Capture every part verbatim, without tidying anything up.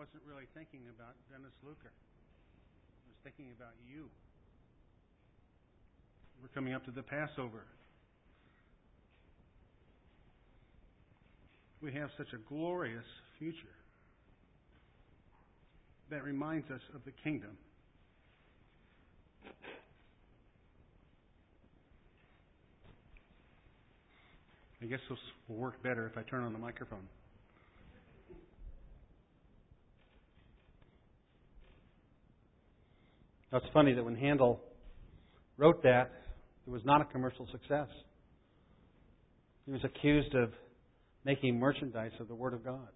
wasn't really thinking about Dennis Luker. I was thinking about you. We're coming up to the Passover. We have such a glorious future that reminds us of the kingdom. I guess this will work better if I turn on the microphone. Now, it's funny that when Handel wrote that, it was not a commercial success. He was accused of making merchandise of the Word of God.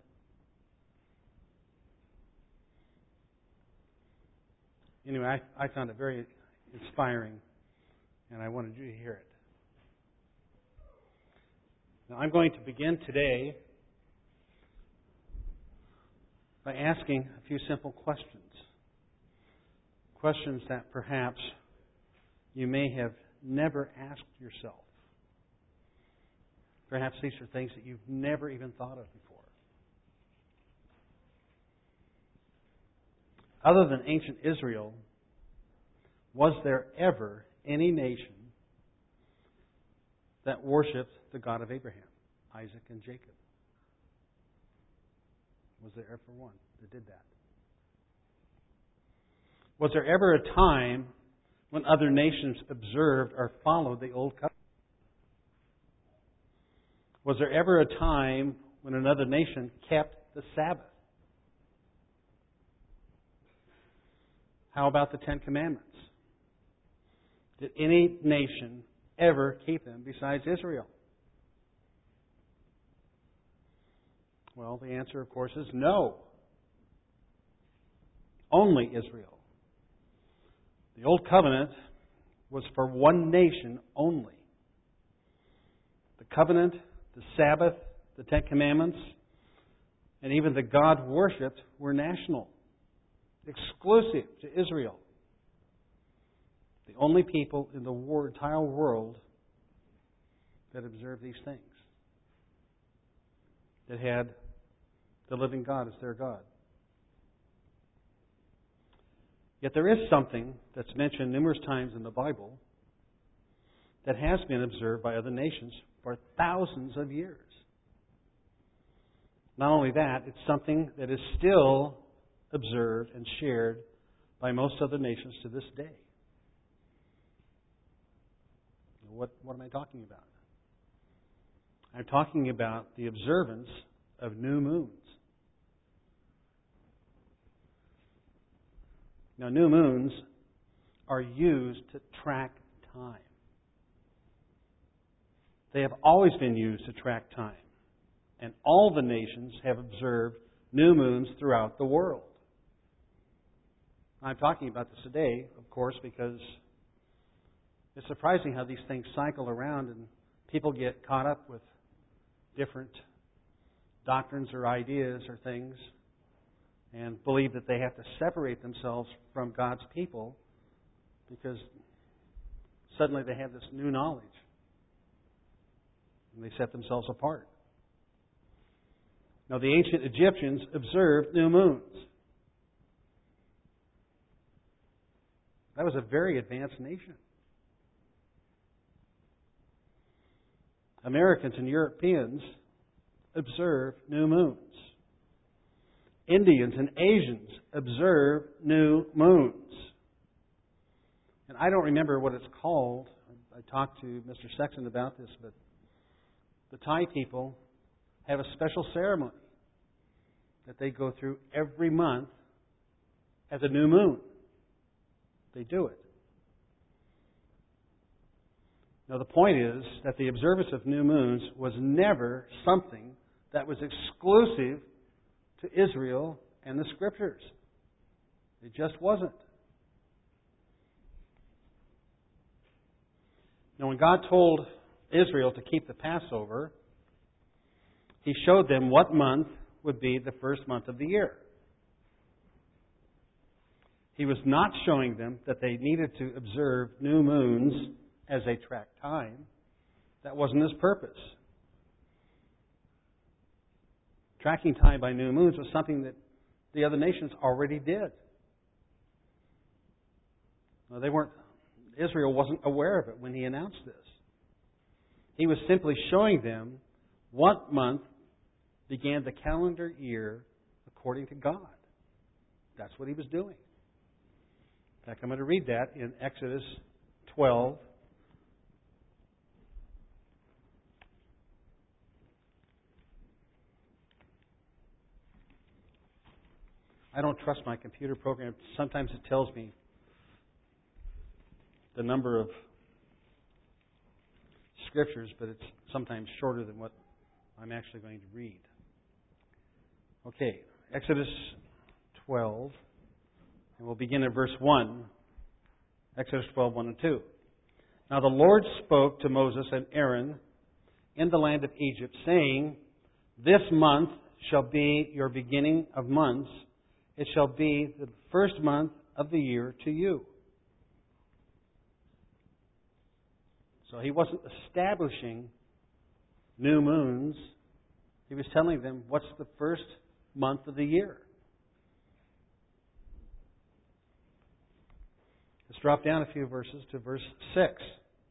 Anyway, I, I found it very inspiring, and I wanted you to hear it. Now, I'm going to begin today by asking a few simple questions. Questions that perhaps you may have never asked yourself. Perhaps these are things that you've never even thought of before. Other than ancient Israel, was there ever any nation that worshipped the God of Abraham, Isaac, and Jacob? Was there ever one that did that? Was there ever a time when other nations observed or followed the Old Covenant? Was there ever a time when another nation kept the Sabbath? How about the Ten Commandments? Did any nation ever keep them besides Israel? Well, the answer, of course, is no. Only Israel. The Old Covenant was for one nation only. The covenant, the Sabbath, the Ten Commandments, and even the God worshipped were national, exclusive to Israel. The only people in the entire world that observed these things, that had the living God as their God. Yet there is something that's mentioned numerous times in the Bible that has been observed by other nations for thousands of years. Not only that, it's something that is still observed and shared by most other nations to this day. What, what am I talking about? I'm talking about the observance of new moons. Now, new moons are used to track time. They have always been used to track time. And all the nations have observed new moons throughout the world. I'm talking about this today, of course, because it's surprising how these things cycle around and people get caught up with different doctrines or ideas or things and believe that they have to separate themselves from God's people because suddenly they have this new knowledge and they set themselves apart. Now, the ancient Egyptians observed new moons. That was a very advanced nation. Americans and Europeans observe new moons. Indians and Asians observe new moons. And I don't remember what it's called. I talked to Mister Sexton about this, but the Thai people have a special ceremony that they go through every month as a new moon. They do it. Now, the point is that the observance of new moons was never something that was exclusive to Israel and the Scriptures. It just wasn't. Now, when God told Israel to keep the Passover, He showed them what month would be the first month of the year. He was not showing them that they needed to observe new moons as they track time. That wasn't His purpose. Tracking time by new moons was something that the other nations already did. Now, they weren't, Israel wasn't aware of it when he announced this. He was simply showing them what month began the calendar year according to God. That's what he was doing. In fact, I'm going to read that in Exodus twelve. I don't trust my computer program. Sometimes it tells me the number of scriptures, but it's sometimes shorter than what I'm actually going to read. Okay, Exodus twelve, and we'll begin at verse one. Exodus twelve, one and two. Now the Lord spoke to Moses and Aaron in the land of Egypt, saying, This month shall be your beginning of months. It shall be the first month of the year to you. So he wasn't establishing new moons. He was telling them what's the first month of the year. Let's drop down a few verses to verse six.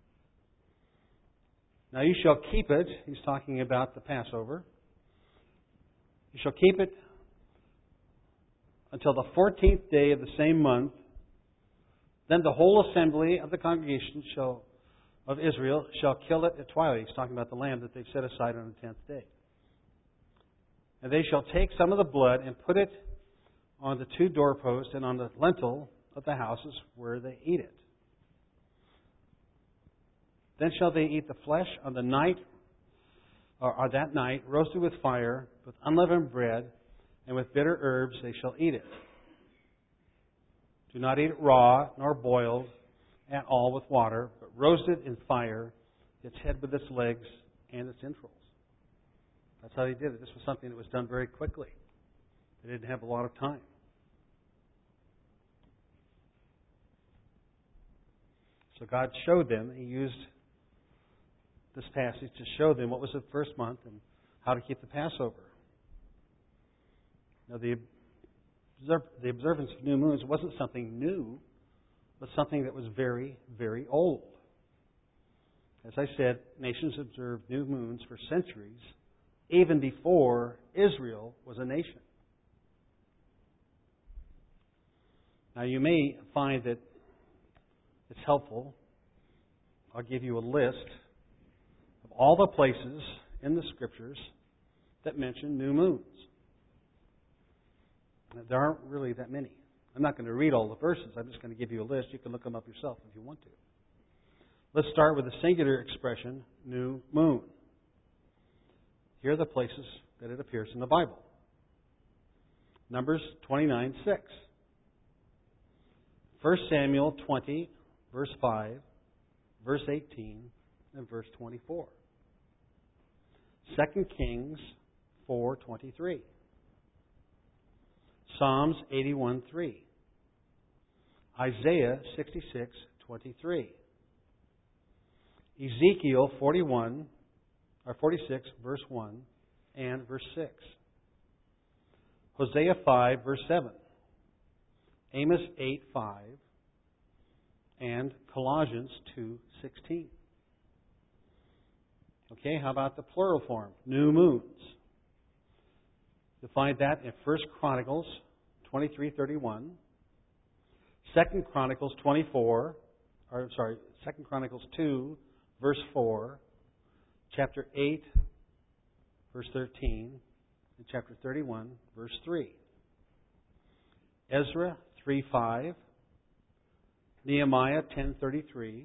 Now you shall keep it. He's talking about the Passover. You shall keep it until the fourteenth day of the same month. Then the whole assembly of the congregation shall of Israel shall kill it at twilight. He's talking about the lamb that they've set aside on the tenth day. And they shall take some of the blood and put it on the two doorposts and on the lintel of the houses where they eat it. Then shall they eat the flesh on the night, or on that night, roasted with fire, with unleavened bread, and with bitter herbs they shall eat it. Do not eat it raw, nor boiled at all with water, but roasted in fire, its head with its legs and its entrails. That's how they did it. This was something that was done very quickly. They didn't have a lot of time. So God showed them, He used this passage to show them what was the first month and how to keep the Passover. Now, the, the observance of new moons wasn't something new, but something that was very, very old. As I said, nations observed new moons for centuries, even before Israel was a nation. Now, you may find that it's helpful. I'll give you a list of all the places in the Scriptures that mention new moons. There aren't really that many. I'm not going to read all the verses. I'm just going to give you a list. You can look them up yourself if you want to. Let's start with the singular expression, new moon. Here are the places that it appears in the Bible. Numbers twenty-nine six. First Samuel twenty, verse five, verse eighteen, and verse twenty-four. Second Kings four twenty-three. Psalms eighty-one three. Isaiah sixty-six twenty-three. Ezekiel forty-one or forty-six verse one and verse six. Hosea five verse seven. Amos eight five and Colossians two sixteen. Okay, how about the plural form? New moons. You'll find that in First Chronicles twenty-three thirty-one, Second Chronicles twenty-four, or sorry, Second Chronicles two, verse four, chapter eight, verse thirteen, and chapter thirty-one, verse three. Ezra three five, Nehemiah ten thirty-three,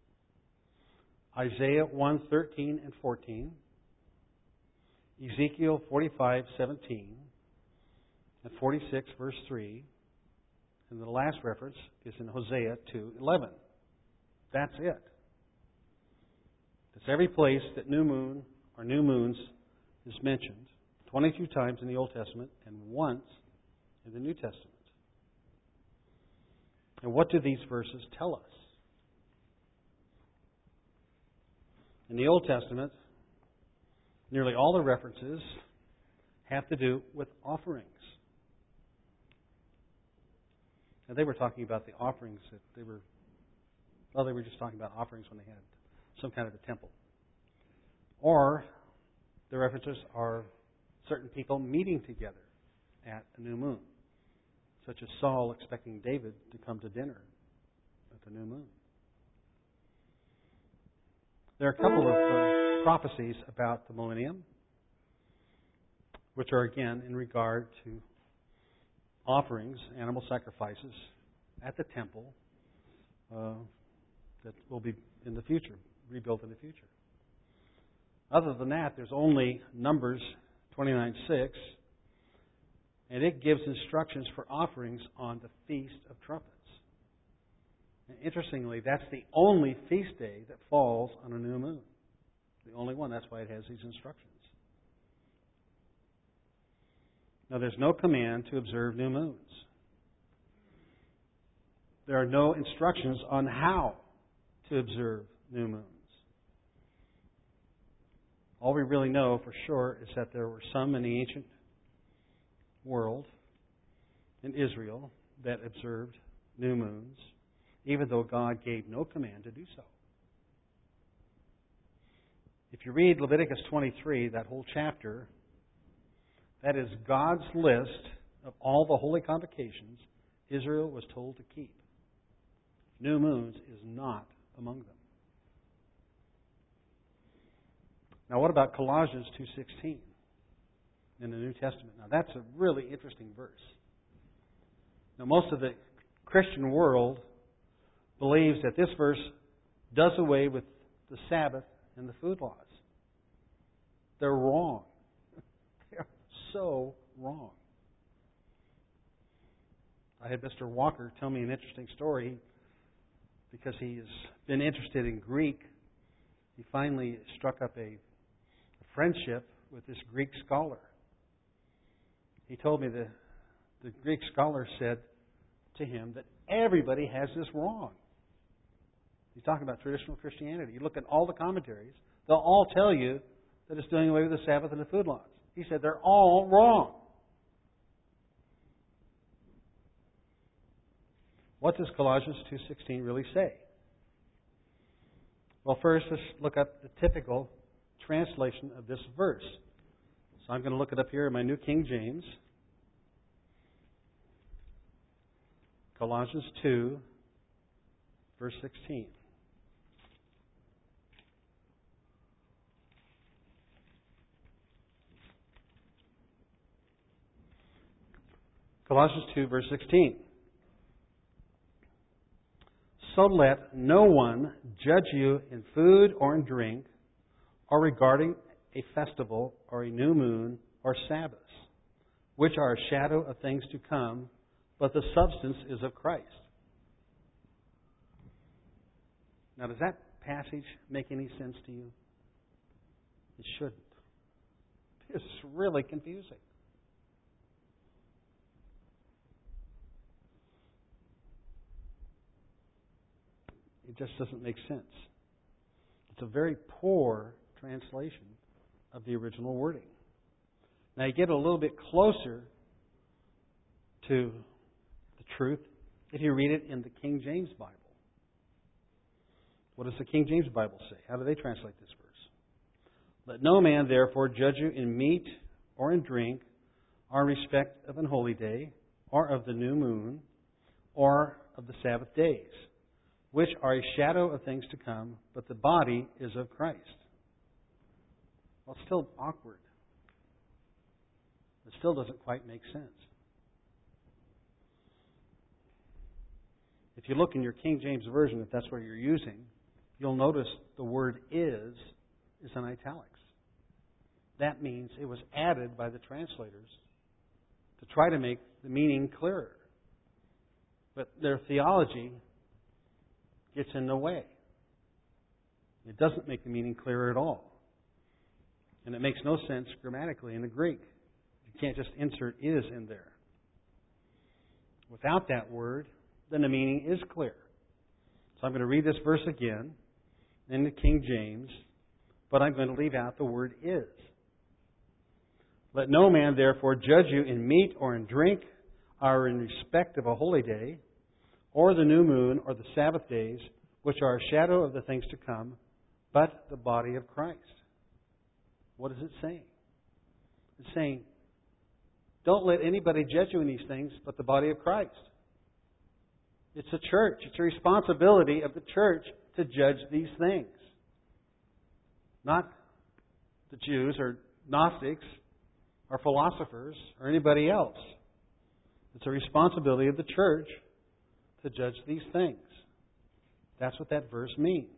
Isaiah one thirteen and fourteen, Ezekiel forty-five seventeen, and forty-six verse three, and the last reference is in Hosea two eleven. That's it. That's every place that new moon or new moons is mentioned, twenty-two times in the Old Testament and once in the New Testament. And what do these verses tell us? In the Old Testament, nearly all the references have to do with offerings. And they were talking about the offerings that they were, well, they were just talking about offerings when they had some kind of a temple. Or the references are certain people meeting together at a new moon, such as Saul expecting David to come to dinner at the new moon. There are a couple of uh, prophecies about the millennium, which are again in regard to offerings, animal sacrifices at the temple uh, that will be in the future, rebuilt in the future. Other than that, there's only Numbers twenty-nine six, and it gives instructions for offerings on the Feast of Trumpets. And interestingly, that's the only feast day that falls on a new moon. The only one. That's why it has these instructions. Now, there's no command to observe new moons. There are no instructions on how to observe new moons. All we really know for sure is that there were some in the ancient world, in Israel, that observed new moons, even though God gave no command to do so. If you read Leviticus twenty-three, that whole chapter, that is God's list of all the holy convocations Israel was told to keep. New moons is not among them. Now, what about Colossians two sixteen in the New Testament? Now, that's a really interesting verse. Now, most of the Christian world believes that this verse does away with the Sabbath and the food laws. They're wrong. They're so wrong. I had Mister Walker tell me an interesting story because he has been interested in Greek. He finally struck up a friendship with this Greek scholar. He told me the, the Greek scholar said to him that everybody has this wrong. He's talking about traditional Christianity. You look at all the commentaries, they'll all tell you that it's doing away with the Sabbath and the food laws. He said they're all wrong. What does Colossians two sixteen really say? Well, first, let's look up the typical translation of this verse. So I'm going to look it up here in my New King James. Colossians two, verse sixteen. Colossians two, verse sixteen. So let no one judge you in food or in drink, or regarding a festival or a new moon or Sabbaths, which are a shadow of things to come, but the substance is of Christ. Now, does that passage make any sense to you? It shouldn't. It's really confusing. It just doesn't make sense. It's a very poor translation of the original wording. Now, you get a little bit closer to the truth if you read it in the King James Bible. What does the King James Bible say? How do they translate this verse? Let no man therefore judge you in meat or in drink, or in respect of an holy day, or of the new moon, or of the Sabbath days, which are a shadow of things to come, but the body is of Christ. Well, it's still awkward. It still doesn't quite make sense. If you look in your King James Version, if that's what you're using, you'll notice the word is is in italics. That means it was added by the translators to try to make the meaning clearer. But their theology gets in the way. It doesn't make the meaning clearer at all. And it makes no sense grammatically in the Greek. You can't just insert is in there. Without that word, then the meaning is clear. So I'm going to read this verse again in the King James, but I'm going to leave out the word is. Let no man therefore judge you in meat or in drink, or in respect of a holy day, or the new moon, or the Sabbath days, which are a shadow of the things to come, but the body of Christ. What is it saying? It's saying, don't let anybody judge you in these things but the body of Christ. It's a church. It's a responsibility of the church to judge these things. Not the Jews or Gnostics or philosophers or anybody else. It's a responsibility of the church to judge these things. That's what that verse means.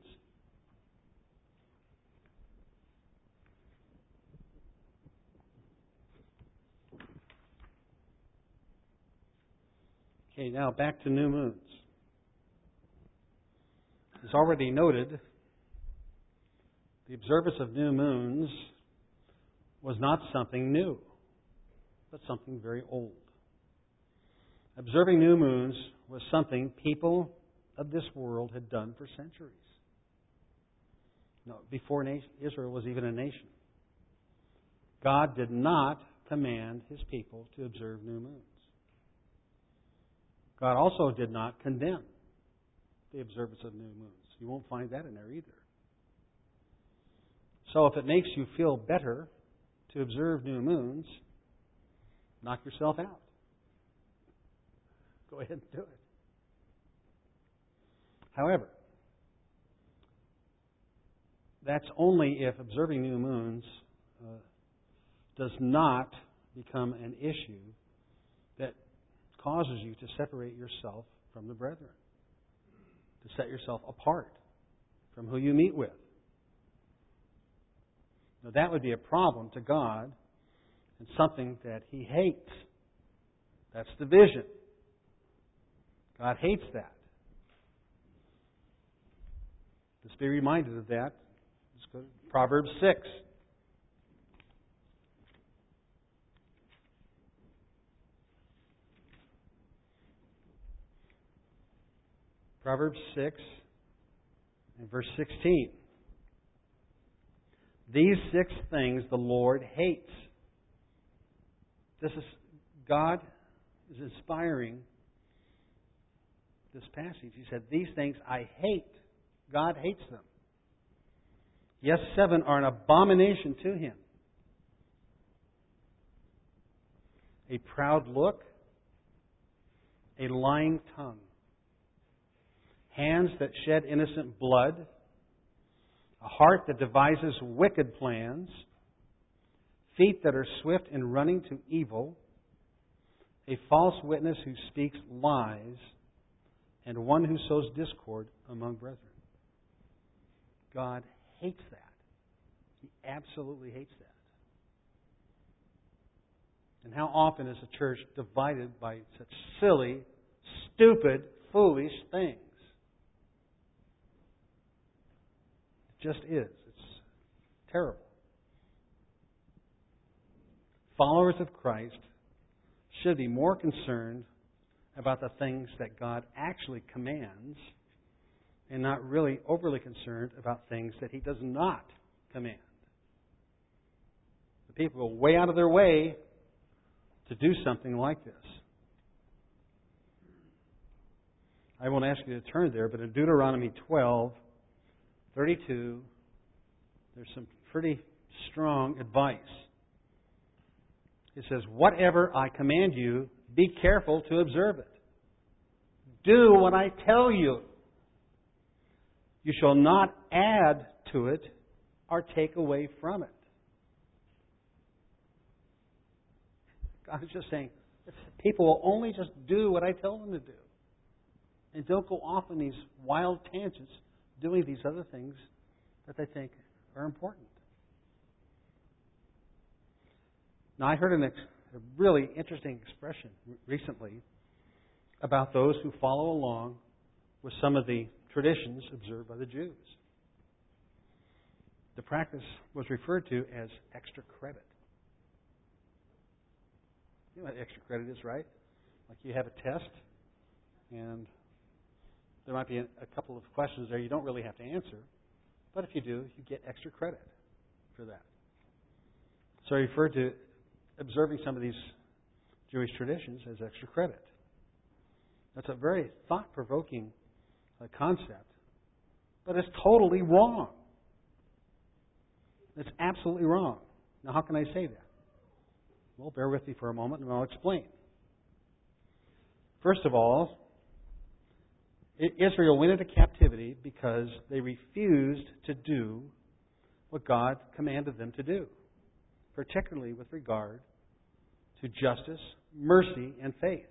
Okay, now back to new moons. As already noted, the observance of new moons was not something new, but something very old. Observing new moons was something people of this world had done for centuries. No, before Israel was even a nation. God did not command His people to observe new moons. God also did not condemn the observance of new moons. You won't find that in there either. So if it makes you feel better to observe new moons, knock yourself out. Go ahead and do it. However, that's only if observing new moons uh, does not become an issue that causes you to separate yourself from the brethren, to set yourself apart from who you meet with. Now, that would be a problem to God and something that He hates. That's division. God hates that. Let's be reminded of that. Let's go to Proverbs six. Proverbs six and verse sixteen. These six things the Lord hates. This is God is inspiring this passage. He said, these things I hate. God hates them. Yes, seven are an abomination to Him. A proud look, a lying tongue, hands that shed innocent blood, a heart that devises wicked plans, feet that are swift in running to evil, a false witness who speaks lies, and one who sows discord among brethren. God hates that. He absolutely hates that. And how often is a church divided by such silly, stupid, foolish things? It just is. It's terrible. Followers of Christ should be more concerned about the things that God actually commands and not really overly concerned about things that He does not command. The people go way out of their way to do something like this. I won't ask you to turn there, but in Deuteronomy twelve, thirty-two, there's some pretty strong advice. It says, whatever I command you, be careful to observe it. Do what I tell you. You shall not add to it or take away from it. God is just saying, people will only just do what I tell them to do. And don't go off on these wild tangents doing these other things that they think are important. Now, I heard an ex- a really interesting expression recently about those who follow along with some of the traditions observed by the Jews. The practice was referred to as extra credit. You know what extra credit is, right? Like you have a test, and there might be a, a couple of questions there you don't really have to answer, but if you do, you get extra credit for that. So I referred to observing some of these Jewish traditions as extra credit. That's a very thought-provoking uh, concept. But it's totally wrong. It's absolutely wrong. Now, how can I say that? Well, bear with me for a moment and I'll explain. First of all, Israel went into captivity because they refused to do what God commanded them to do, particularly with regard to justice, mercy, and faith.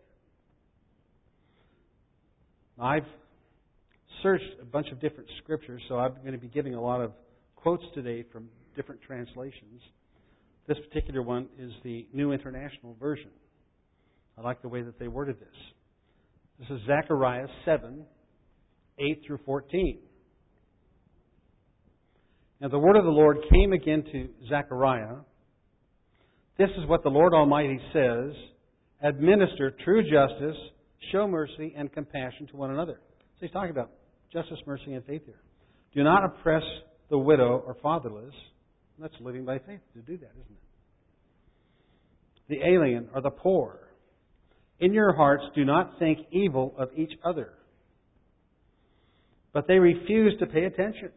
I've searched a bunch of different scriptures, so I'm going to be giving a lot of quotes today from different translations. This particular one is the New International Version. I like the way that they worded this. This is Zechariah seven, eight through fourteen. Now the word of the Lord came again to Zechariah. This is what the Lord Almighty says: administer true justice, show mercy and compassion to one another. So he's talking about justice, mercy, and faith here. Do not oppress the widow or fatherless. That's living by faith to do that, isn't it? The alien or the poor. In your hearts do not think evil of each other. But they refuse to pay attention.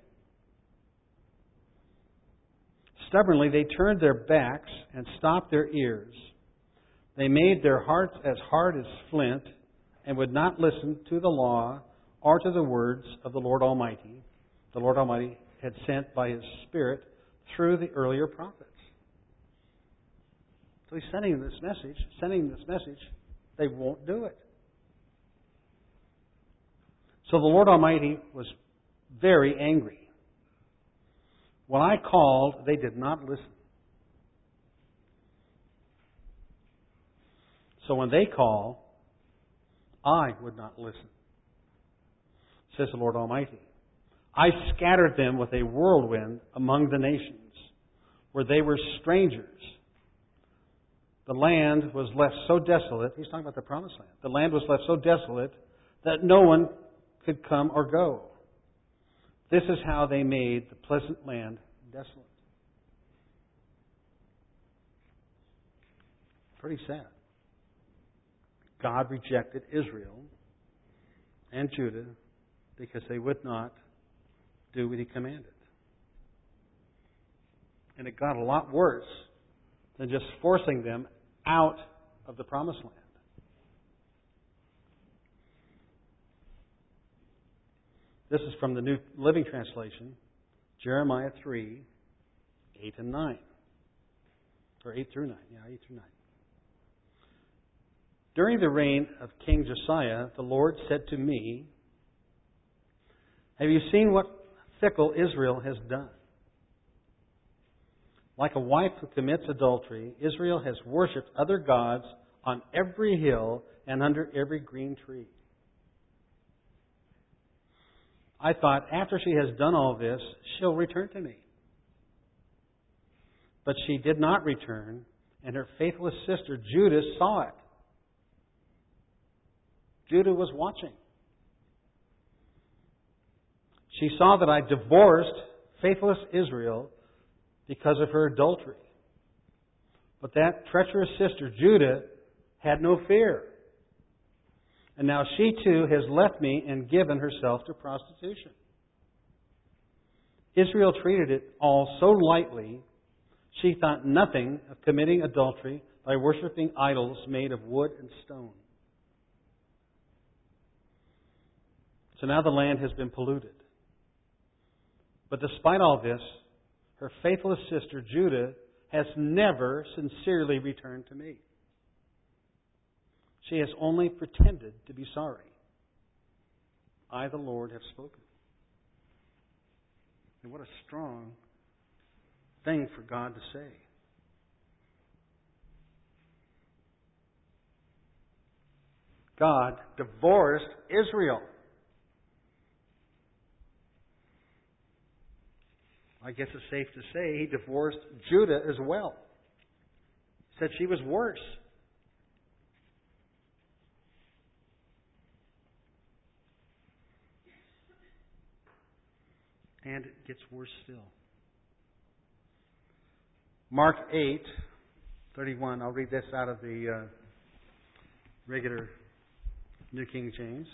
Stubbornly they turned their backs and stopped their ears. They made their hearts as hard as flint and would not listen to the law or to the words of the Lord Almighty. The Lord Almighty had sent by His Spirit through the earlier prophets. So He's sending this message, sending this message. They won't do it. So the Lord Almighty was very angry. When I called, they did not listen. So when they call, I would not listen, says the Lord Almighty. I scattered them with a whirlwind among the nations, where they were strangers. The land was left so desolate. He's talking about the promised land. The land was left so desolate that no one could come or go. This is how they made the pleasant land desolate. Pretty sad. God rejected Israel and Judah because they would not do what He commanded. And it got a lot worse than just forcing them out of the promised land. This is from the New Living Translation, Jeremiah three, eight and nine. Or eight through nine. Yeah, eight through nine. During the reign of King Josiah, the Lord said to me, have you seen what fickle Israel has done? Like a wife who commits adultery, Israel has worshipped other gods on every hill and under every green tree. I thought, after she has done all this, she'll return to me. But she did not return, and her faithless sister Judah saw it. Judah was watching. She saw that I divorced faithless Israel because of her adultery. But that treacherous sister Judah had no fear. And now she too has left me and given herself to prostitution. Israel treated it all so lightly, she thought nothing of committing adultery by worshiping idols made of wood and stone. So now the land has been polluted. But despite all this, her faithless sister Judah has never sincerely returned to me. She has only pretended to be sorry. I, the Lord, have spoken. And what a strong thing for God to say. God divorced Israel. I guess it's safe to say He divorced Judah as well. He said she was worse. And it gets worse still. Mark eight, thirty-one. I'll read this out of the uh, regular New King James.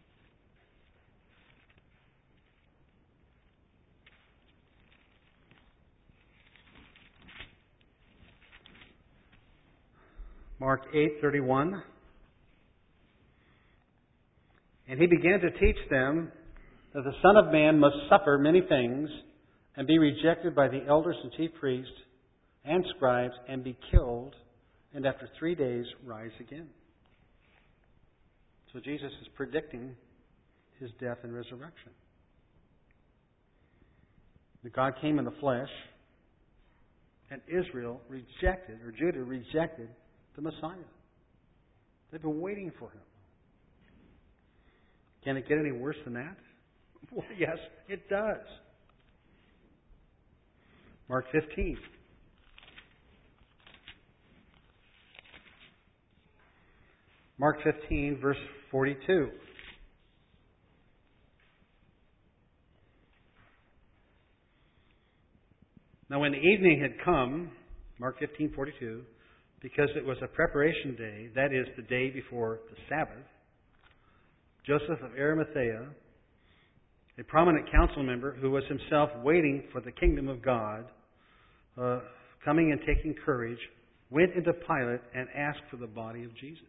Mark eight thirty-one. And he began to teach them that the Son of Man must suffer many things and be rejected by the elders and chief priests and scribes and be killed, and after three days rise again. So Jesus is predicting His death and resurrection. That God came in the flesh, and Israel rejected, or Judah rejected, the Messiah. They've been waiting for Him. Can it get any worse than that? Well, yes, it does. Mark fifteen. Mark fifteen, verse forty-two. Now when the evening had come, Mark fifteen, forty-two, because it was a preparation day, that is, the day before the Sabbath, Joseph of Arimathea, a prominent council member who was himself waiting for the kingdom of God, uh, coming and taking courage, went into Pilate and asked for the body of Jesus.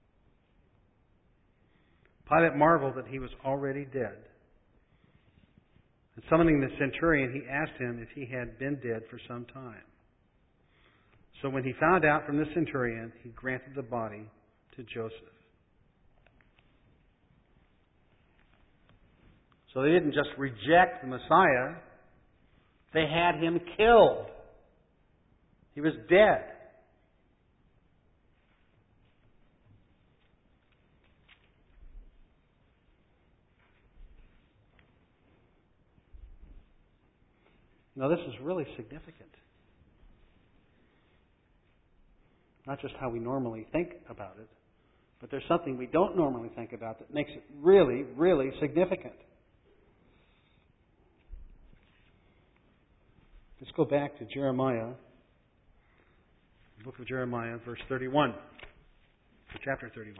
Pilate marveled that he was already dead. And summoning the centurion, he asked him if he had been dead for some time. So when he found out from the centurion, he granted the body to Joseph. So they didn't just reject the Messiah, they had Him killed. He was dead. Now this is really significant. Not just how we normally think about it, but there's something we don't normally think about that makes it really, really significant. Let's go back to Jeremiah, the book of Jeremiah, verse thirty-one, or chapter thirty-one.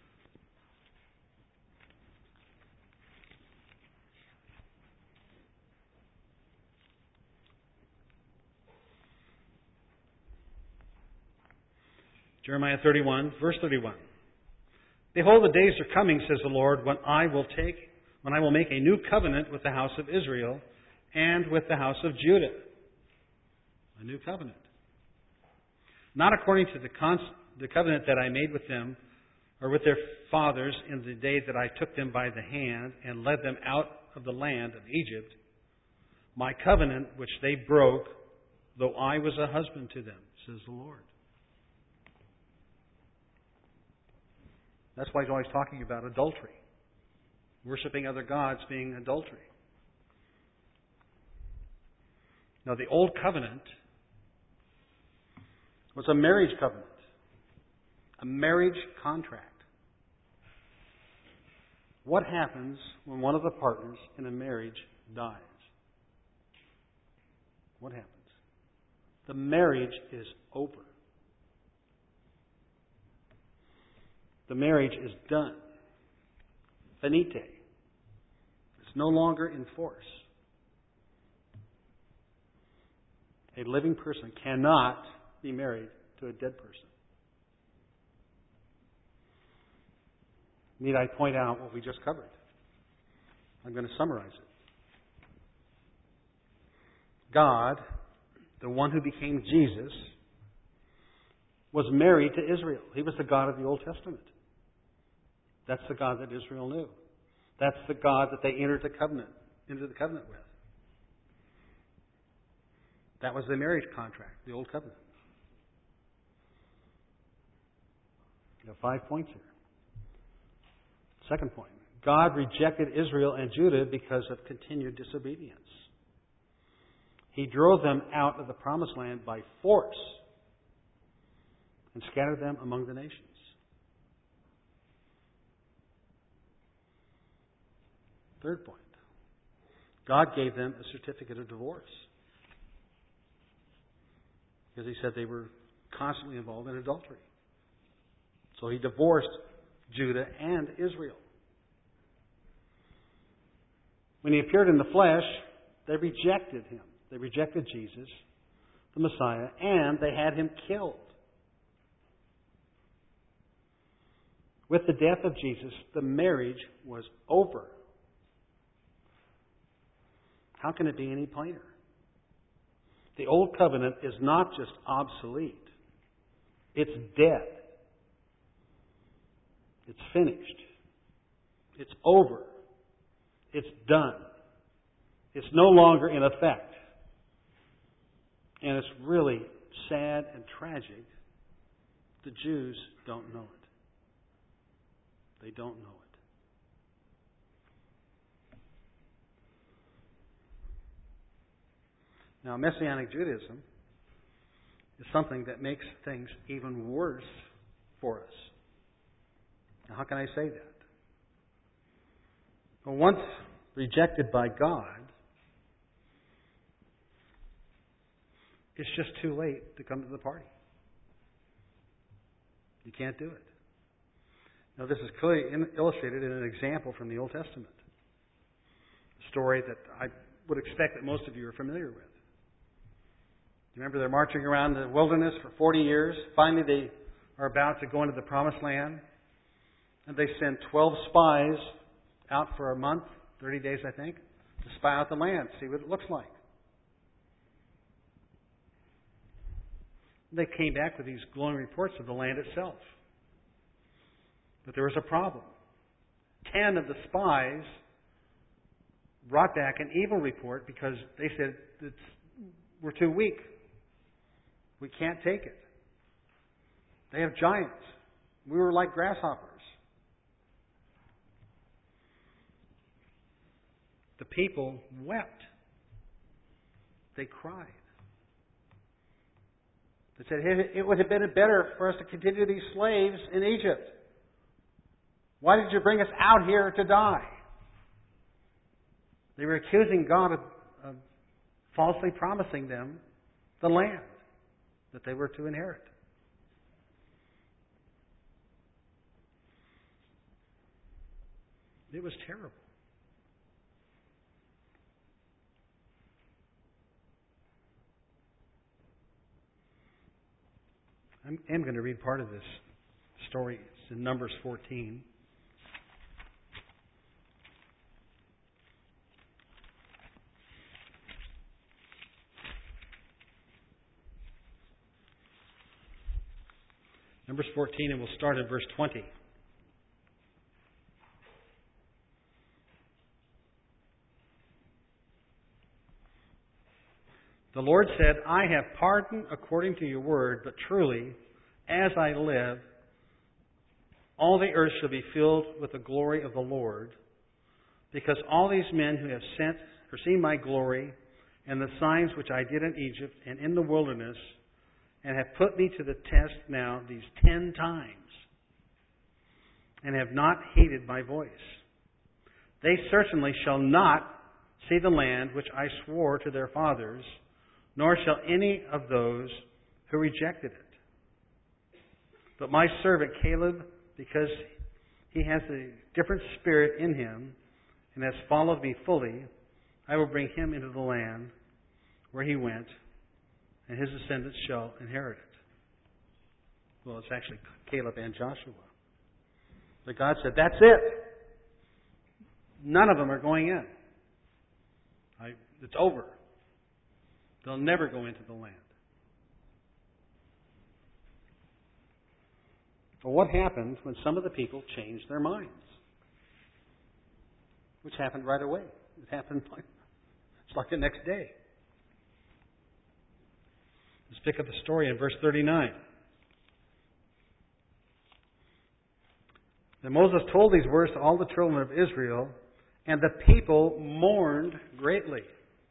Jeremiah thirty-one, verse thirty-one. Behold, the days are coming, says the Lord, when I will take, when I will make a new covenant with the house of Israel and with the house of Judah. A new covenant. Not according to the, con- the covenant that I made with them or with their fathers in the day that I took them by the hand and led them out of the land of Egypt, my covenant which they broke, though I was a husband to them, says the Lord. That's why he's always talking about adultery. Worshipping other gods being adultery. Now, the Old Covenant was a marriage covenant. A marriage contract. What happens when one of the partners in a marriage dies? What happens? The marriage is over. The marriage is done. Finite. It's no longer in force. A living person cannot be married to a dead person. Need I point out what we just covered? I'm going to summarize it. God, the one who became Jesus, was married to Israel. He was the God of the Old Testament. That's the God that Israel knew. That's the God that they entered the covenant, into the covenant with. That was the marriage contract, the Old Covenant. You have five points here. Second point. God rejected Israel and Judah because of continued disobedience. He drove them out of the promised land by force and scattered them among the nations. Third point. God gave them a certificate of divorce. Because He said they were constantly involved in adultery. So He divorced Judah and Israel. When he appeared in the flesh, they rejected him. They rejected Jesus, the Messiah, and they had him killed. With the death of Jesus, the marriage was over. How can it be any plainer? The old covenant is not just obsolete. It's dead. It's finished. It's over. It's done. It's no longer in effect. And it's really sad and tragic. The Jews don't know it. They don't know it. Now, Messianic Judaism is something that makes things even worse for us. Now, how can I say that? Well, once rejected by God, it's just too late to come to the party. You can't do it. Now, this is clearly illustrated in an example from the Old Testament. A story that I would expect that most of you are familiar with. You remember they're marching around the wilderness for forty years. Finally, they are about to go into the Promised Land. And they send twelve spies out for a month, thirty days I think, to spy out the land, see what it looks like. They came back with these glowing reports of the land itself. But there was a problem. Ten of the spies brought back an evil report because they said, it's, we're too weak. We can't take it. They have giants. We were like grasshoppers. The people wept. They cried. They said, hey, it would have been better for us to continue these slaves in Egypt. Why did you bring us out here to die? They were accusing God of, of falsely promising them the land that they were to inherit. It was terrible. I'm, I'm going to read part of this story. It's in Numbers fourteen. Numbers fourteen, and we'll start at verse twenty. The Lord said, I have pardoned according to your word, but truly, as I live, all the earth shall be filled with the glory of the Lord, because all these men who have sent or seen my glory and the signs which I did in Egypt and in the wilderness, and have put me to the test now these ten times, and have not heeded my voice. They certainly shall not see the land which I swore to their fathers, nor shall any of those who rejected it. But my servant Caleb, because he has a different spirit in him, and has followed me fully, I will bring him into the land where he went, and his descendants shall inherit it. Well, it's actually Caleb and Joshua. But God said, that's it. None of them are going in. I, it's over. They'll never go into the land. But what happens when some of the people change their minds? Which happened right away. It happened like, it's like the next day. Let's pick up the story in verse thirty-nine. Then Moses told these words to all the children of Israel, and the people mourned greatly.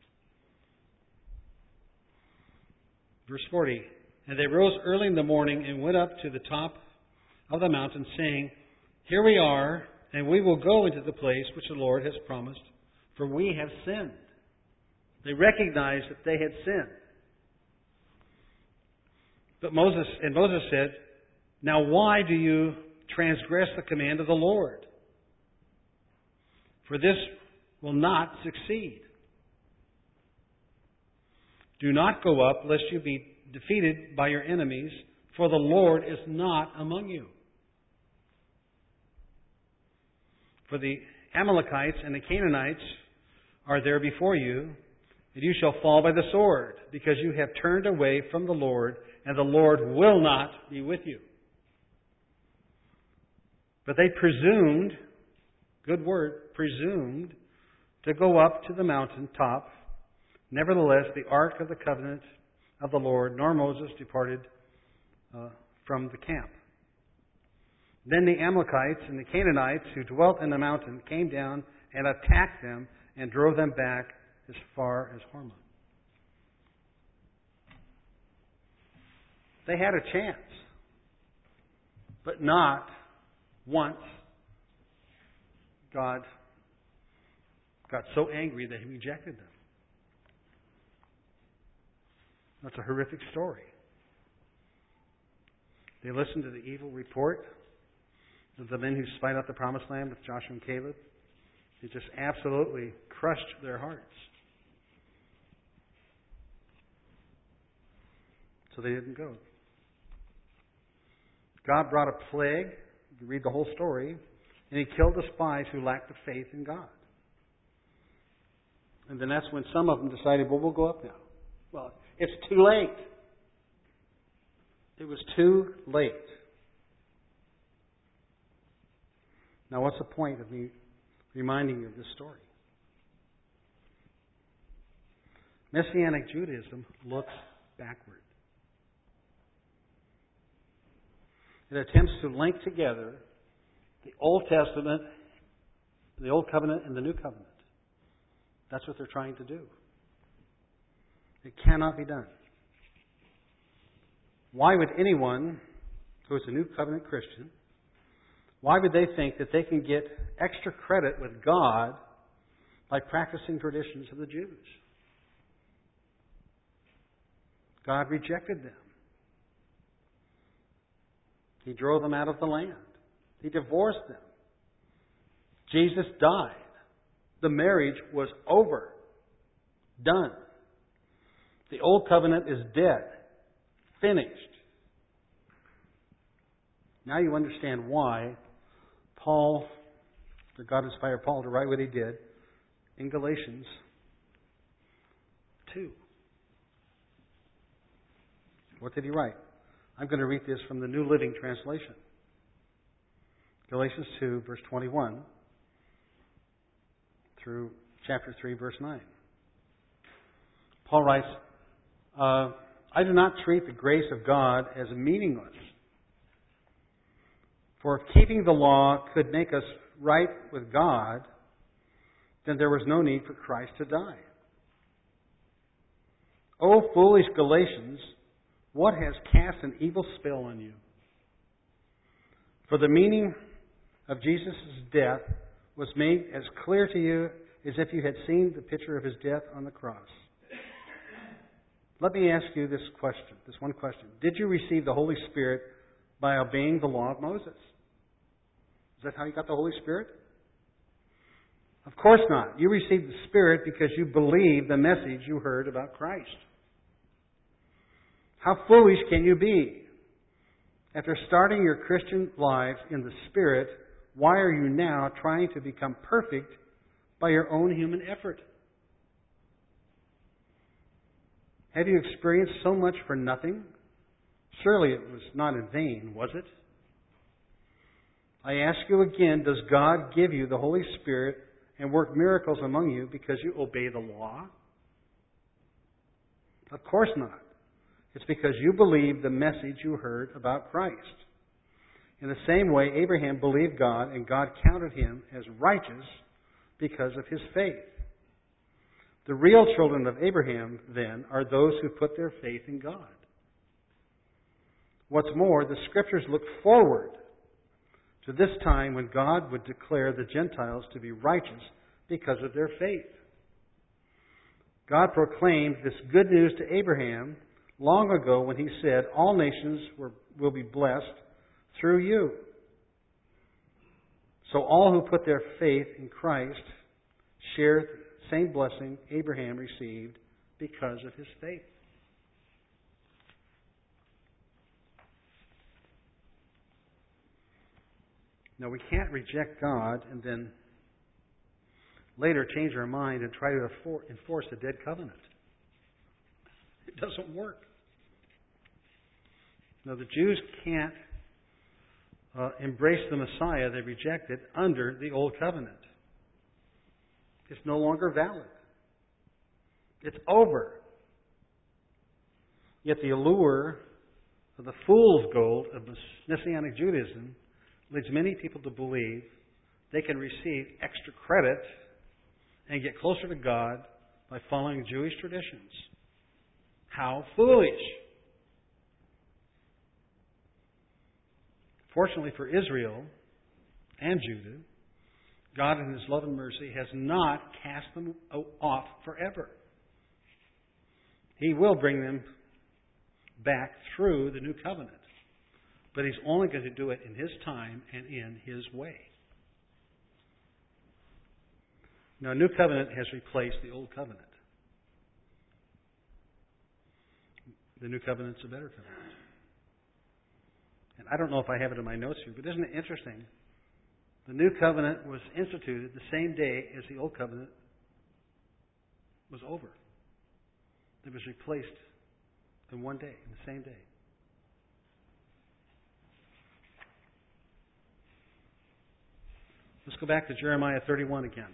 Verse forty. And they rose early in the morning and went up to the top of the mountain, saying, Here we are, and we will go into the place which the Lord has promised, for we have sinned. They recognized that they had sinned. But Moses, and Moses said, Now why do you transgress the command of the Lord. For this will not succeed. Do not go up, lest you be defeated by your enemies, for the Lord is not among you. For the Amalekites and the Canaanites are there before you, and you shall fall by the sword, because you have turned away from the Lord, and the Lord will not be with you. But they presumed, good word, presumed, to go up to the mountain top. Nevertheless, the ark of the covenant of the Lord, nor Moses departed uh, from the camp. Then the Amalekites and the Canaanites who dwelt in the mountain came down and attacked them and drove them back as far as Hormah. They had a chance, but not once God got so angry that He rejected them. That's a horrific story. They listened to the evil report of the men who spied out the promised land with Joshua and Caleb. It just absolutely crushed their hearts. So they didn't go. God brought a plague. You read the whole story. And He killed the spies who lacked the faith in God. And then that's when some of them decided, well, we'll go up now. Well, it's too late. It was too late. Now, what's the point of me reminding you of this story? Messianic Judaism looks backward. It attempts to link together the Old Testament, the Old Covenant, and the New Covenant. That's what they're trying to do. It cannot be done. Why would anyone who is a New Covenant Christian, why would they think that they can get extra credit with God by practicing traditions of the Jews? God rejected them. He drove them out of the land. He divorced them. Jesus died. The marriage was over. Done. The old covenant is dead. Finished. Now you understand why Paul, that God inspired Paul to write what he did in Galatians two. What did he write? I'm going to read this from the New Living Translation. Galatians two, verse twenty-one through chapter three, verse nine. Paul writes, uh, I do not treat the grace of God as meaningless. For if keeping the law could make us right with God, then there was no need for Christ to die. O foolish Galatians, what has cast an evil spell on you? For the meaning of Jesus' death was made as clear to you as if you had seen the picture of His death on the cross. Let me ask you this question, this one question. Did you receive the Holy Spirit by obeying the law of Moses? Is that how you got the Holy Spirit? Of course not. You received the Spirit because you believed the message you heard about Christ. How foolish can you be? After starting your Christian lives in the Spirit, why are you now trying to become perfect by your own human effort? Have you experienced so much for nothing? Surely it was not in vain, was it? I ask you again, does God give you the Holy Spirit and work miracles among you because you obey the law? Of course not. It's because you believe the message you heard about Christ. In the same way, Abraham believed God, and God counted him as righteous because of his faith. The real children of Abraham, then, are those who put their faith in God. What's more, the Scriptures look forward to this time when God would declare the Gentiles to be righteous because of their faith. God proclaimed this good news to Abraham long ago when He said, all nations were, will be blessed through you. So all who put their faith in Christ share the same blessing Abraham received because of his faith. Now, we can't reject God and then later change our mind and try to enforce a dead covenant. It doesn't work. Now, the Jews can't uh, embrace the Messiah they rejected under the Old Covenant. It's no longer valid. It's over. Yet the allure of the fool's gold of Messianic Judaism leads many people to believe they can receive extra credit and get closer to God by following Jewish traditions. How foolish! Fortunately for Israel and Judah, God in His love and mercy has not cast them off forever. He will bring them back through the new covenant. But He's only going to do it in His time and in His way. Now, a new covenant has replaced the old covenant. The new covenant's a better covenant. And I don't know if I have it in my notes here, but isn't it interesting? The new covenant was instituted the same day as the old covenant was over. It was replaced in one day, in the same day. Let's go back to Jeremiah thirty-one again.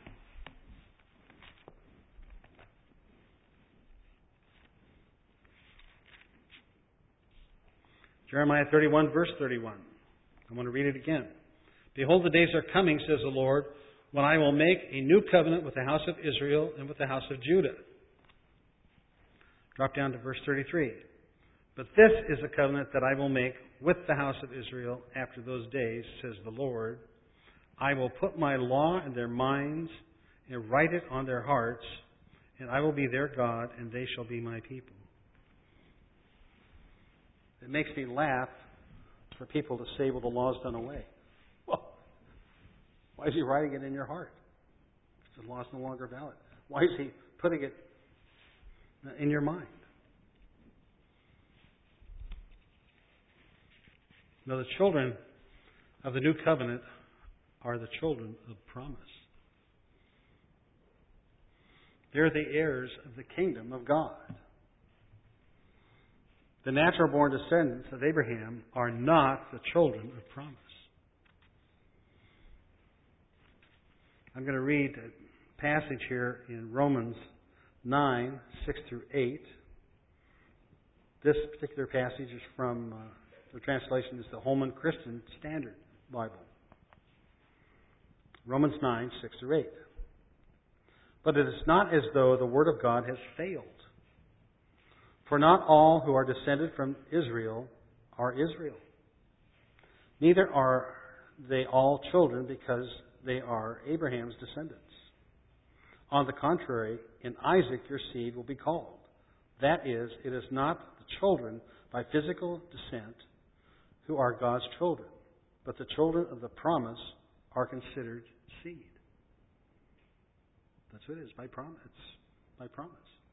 Jeremiah thirty-one, verse thirty-one. I want to read it again. Behold, the days are coming, says the Lord, when I will make a new covenant with the house of Israel and with the house of Judah. Drop down to verse thirty-three. But this is a covenant that I will make with the house of Israel after those days, says the Lord. I will put my law in their minds and write it on their hearts, and I will be their God, and they shall be my people. It makes me laugh for people to say, well, the law's done away. Well, why is He writing it in your heart? If the law's no longer valid. Why is He putting it in your mind? Now, the children of the new covenant are the children of promise. They're the heirs of the kingdom of God. The natural-born descendants of Abraham are not the children of promise. I'm going to read a passage here in Romans nine, six through eight. This particular passage is from, uh, the translation is the Holman Christian Standard Bible. Romans nine, six through eight. But it is not as though the Word of God has failed. For not all who are descended from Israel are Israel. Neither are they all children because they are Abraham's descendants. On the contrary, in Isaac your seed will be called. That is, it is not the children by physical descent who are God's children, but the children of the promise are considered seed. That's what it is, by promise. It's by promise.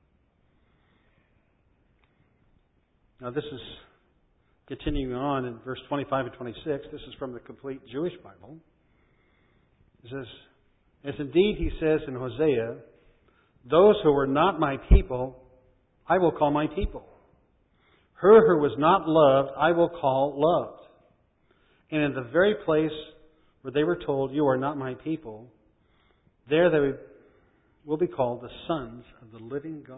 Now this is continuing on in verse twenty-five and twenty-six. This is from the Complete Jewish Bible. It says, as indeed He says in Hosea, those who were not my people, I will call my people. Her who was not loved, I will call loved. And in the very place where they were told, you are not my people, there they will be called the sons of the living God.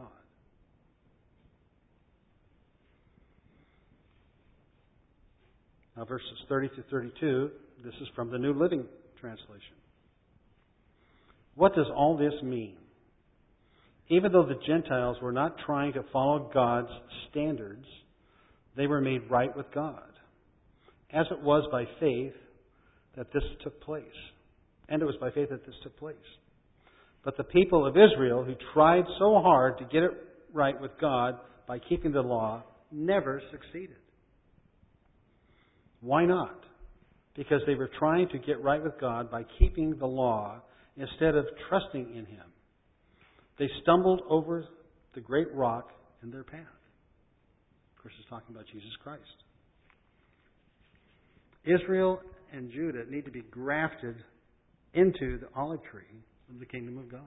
Now verses thirty to thirty-two, this is from the New Living Translation. What does all this mean? Even though the Gentiles were not trying to follow God's standards, they were made right with God, as it was by faith that this took place. And it was by faith that this took place. But the people of Israel, who tried so hard to get it right with God by keeping the law, never succeeded. Why not? because they were trying to get right with God by keeping the law instead of trusting in Him. They stumbled over the great rock in their path. Of course, it's talking about Jesus Christ. Israel and Judah need to be grafted into the olive tree of the kingdom of God.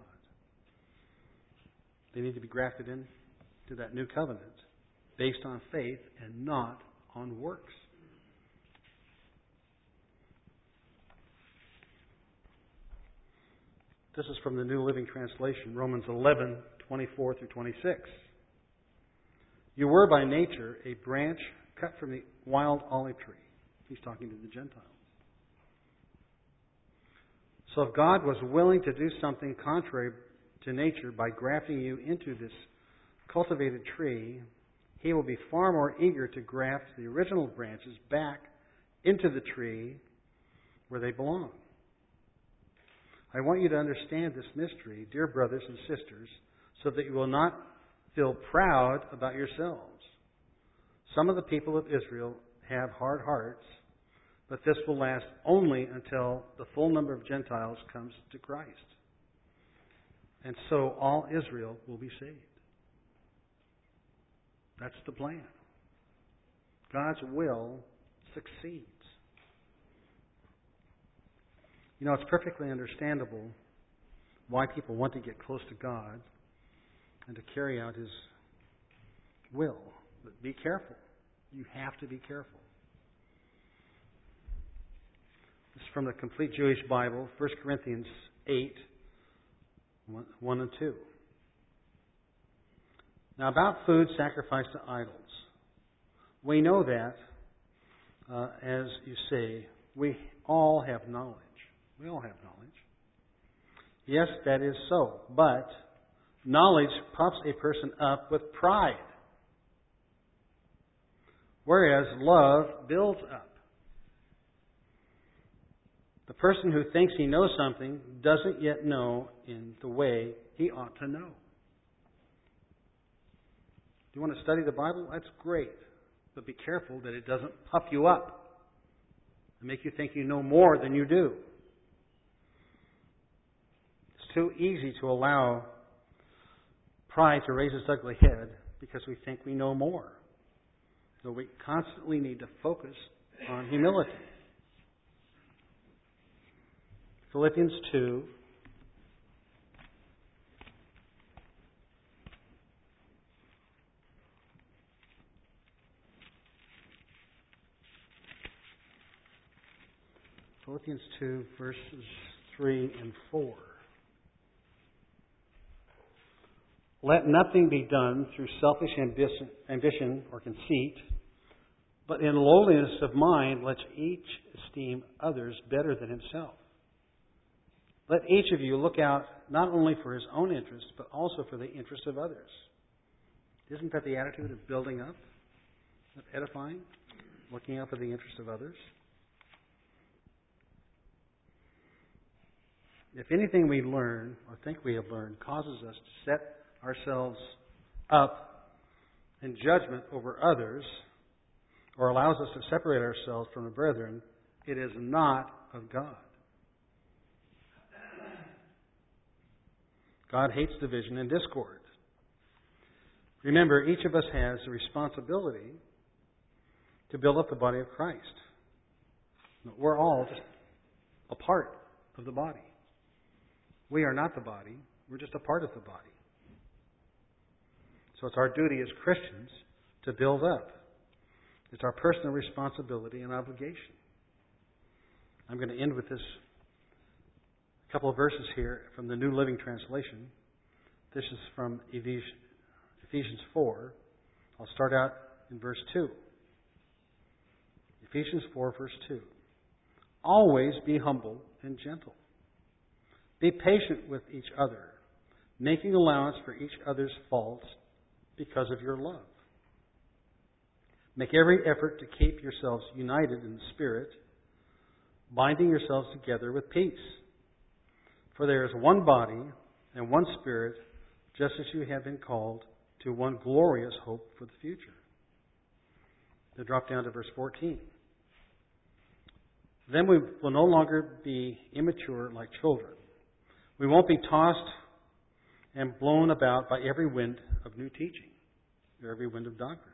They need to be grafted into that new covenant based on faith and not on works. This is from the New Living Translation, Romans eleven, twenty-four through twenty-six. You were by nature a branch cut from the wild olive tree. He's talking to the Gentiles. So if God was willing to do something contrary to nature by grafting you into this cultivated tree, He will be far more eager to graft the original branches back into the tree where they belong. I want you to understand this mystery, dear brothers and sisters, so that you will not feel proud about yourselves. Some of the people of Israel have hard hearts, but this will last only until the full number of Gentiles comes to Christ. And so all Israel will be saved. That's the plan. God's will succeeds. You know, it's perfectly understandable why people want to get close to God and to carry out His will. But be careful. You have to be careful. This is from the Complete Jewish Bible, First Corinthians eight, one and two. Now, about food sacrificed to idols. We know that, uh, as you say, we all have knowledge. We all have knowledge. Yes, that is so. But knowledge puffs a person up with pride, whereas love builds up. The person who thinks he knows something doesn't yet know in the way he ought to know. Do you want to study the Bible? That's great. But be careful that it doesn't puff you up and make you think you know more than you do. It's too easy to allow pride to raise its ugly head because we think we know more. So we constantly need to focus on humility. Philippians two. Philippians two, verses three and four. Let nothing be done through selfish ambition, ambition or conceit, but in lowliness of mind let each esteem others better than himself. Let each of you look out not only for his own interest, but also for the interest of others. Isn't that the attitude of building up, of edifying, looking out for the interest of others? If anything we learn or think we have learned causes us to set ourselves up in judgment over others or allows us to separate ourselves from the brethren, it is not of God. God hates division and discord. Remember, each of us has a responsibility to build up the body of Christ. We're all just a part of the body. We are not the body. We're just a part of the body. So it's our duty as Christians to build up. It's our personal responsibility and obligation. I'm going to end with this couple of verses here from the New Living Translation. This is from Ephesians four. I'll start out in verse two. Ephesians four, verse two. Always be humble and gentle. Be patient with each other, making allowance for each other's faults because of your love. Make every effort to keep yourselves united in the Spirit, binding yourselves together with peace. For there is one body and one Spirit, just as you have been called to one glorious hope for the future. Then drop down to verse fourteen. Then we will no longer be immature like children. We won't be tossed and blown about by every wind of new teaching, or every wind of doctrine.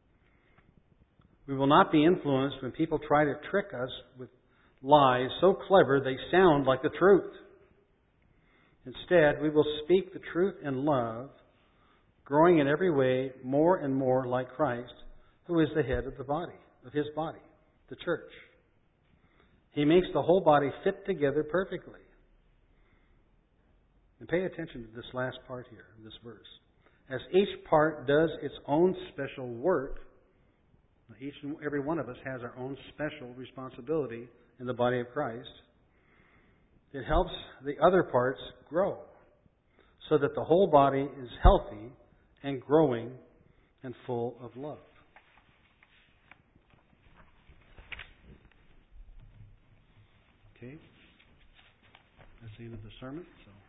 We will not be influenced when people try to trick us with lies so clever they sound like the truth. Instead, we will speak the truth in love, growing in every way more and more like Christ, who is the head of the body, of His body, the church. He makes the whole body fit together perfectly. And pay attention to this last part here, this verse. As each part does its own special work, each and every one of us has our own special responsibility in the body of Christ. It helps the other parts grow so that the whole body is healthy and growing and full of love. Okay? That's the end of the sermon. So.